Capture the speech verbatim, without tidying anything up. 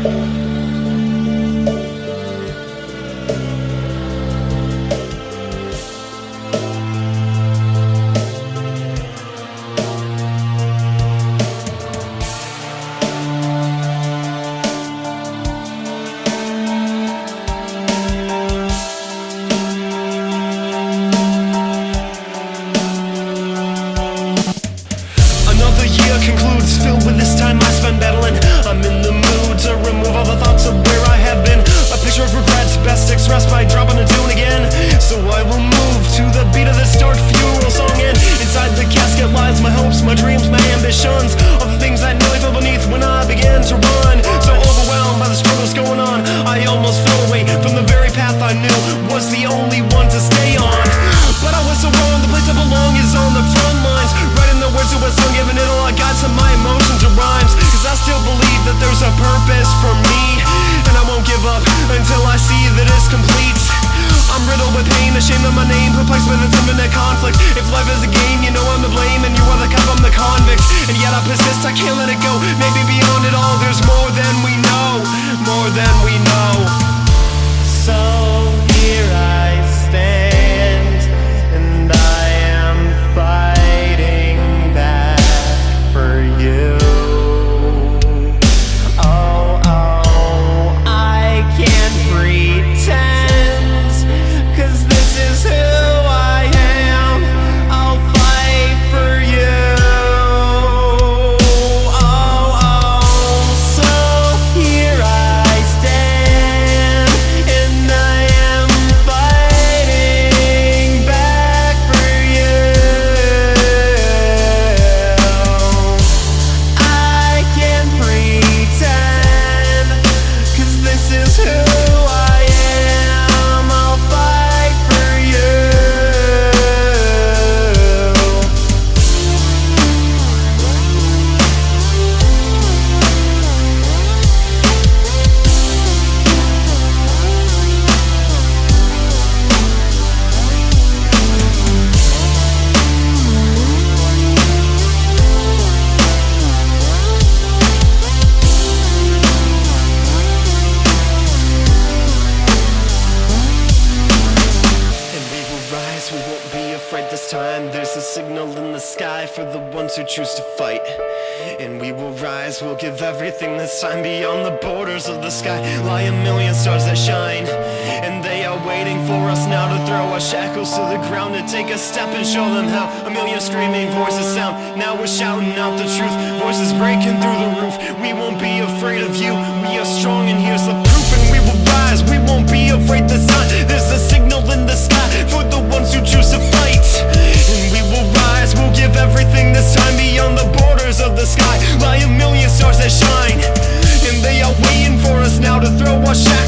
Another year concludes, filled with this time I spend battling. I'm in the mood to remove all the thoughts of where I have been. A picture of regrets best expressed by dropping a tune again. So I will move to the beat of this dark funeral song, and inside the casket lies my hopes, my dreams, my ambitions, all the things that nearly fell beneath when I began to run. So overwhelmed by the struggles going on, I almost fell away from the very path I knew was the only one to stay on. But I was so wrong, the place I belong is on the front lines, writing the words to a song, giving it all I got to my emotions and rhymes. Cause I still believe that there's a purpose for me, and I won't give up until I see that it's complete. I'm riddled with pain, ashamed of my name, perplexed with its infinite conflict. If life is a game, you know I'm to blame, and you are the cop, I'm the convict. And yet I persist, I can't let it go. Maybe beyond it all there's more than we know, more than we know. So here I stand, and I am fighting back for you. Oh, oh, I can't pretend, 'cause this is who I am. I'll fight for you. Oh, oh, so here I stand, and I am fighting back for you. I can't pretend, 'cause this is who I am. I'll fight for you. And we will rise, we won't be afraid this time. There's a signal in the sky for the ones who choose to fight. And we will rise, we'll give everything this time. Beyond the borders of the sky lie a million stars that shine, and they are waiting for us now to throw our shackles to the ground, to take a step and show them how. A million screaming voices sound, now we're shouting out the truth, voices breaking through the roof. We won't be afraid of you, we are strong and here's the proof. And we will rise, we won't be afraid this time. There's a signal in the sky for the ones who choose to fight. And we will rise, we'll give everything this time. Beyond the borders of the sky lie a million stars that shine, and they are waiting for us now to throw our shackles